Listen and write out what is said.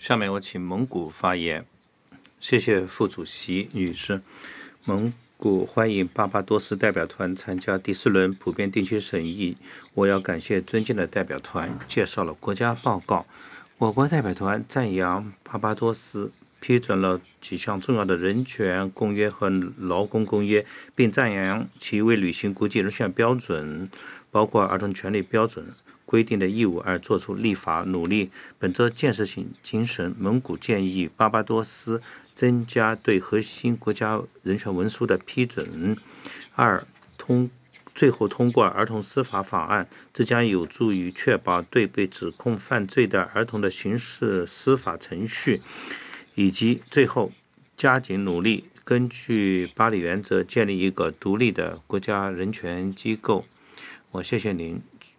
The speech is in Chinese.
下面我请蒙古发言。谢谢副主席女士。蒙古欢迎巴巴多斯代表团参加第4轮普遍地区审议。我要感谢尊敬的代表团介绍了国家报告。我国代表团赞扬巴巴多斯批准了几项重要的人权公约和劳工公约，并赞扬其为履行国际人权标准，包括儿童权利标准规定的义务而做出立法努力。本着建设性精神，蒙古建议巴巴多斯增加对核心国家人权文书的批准。最后通过儿童司法法案，这将有助于确保对被指控犯罪的儿童的刑事司法程序，以及最后加紧努力根据巴黎原则建立一个独立的国家人权机构。我谢谢您。